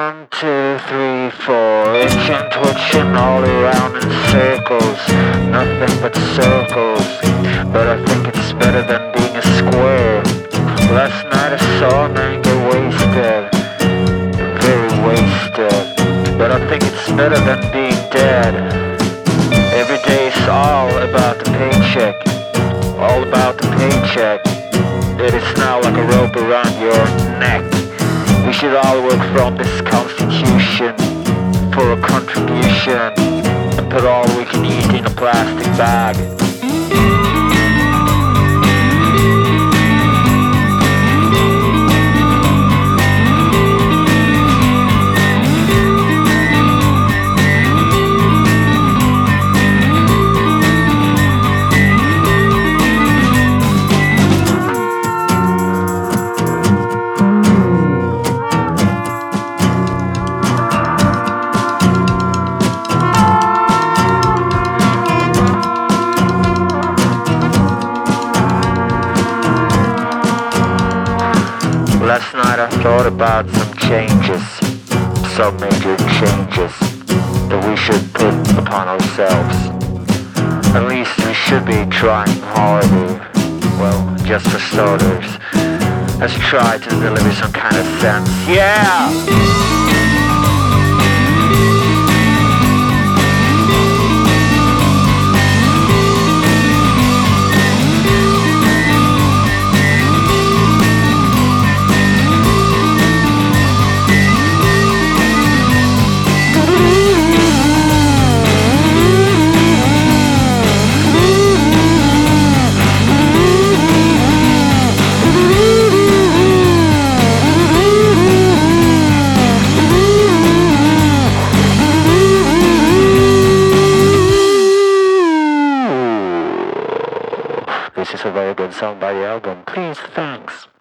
1, 2, 3, 4. Itching, twitching all around in circles. Nothing but circles. But I think it's better than being a square. Last night I saw a man get wasted. Very wasted. But I think it's better than being dead. Every day is all about the paycheck. All about the paycheck. It is now like a rope around your neck. We should all work from this constitution for a contribution and put all we can eat in a plastic bag. Last night I thought about some changes, some major changes that we should put upon ourselves. At least we should be trying harder. Well, just for starters, let's try to deliver some kind of sense. Yeah! This is a very good song by the album. Please, thanks.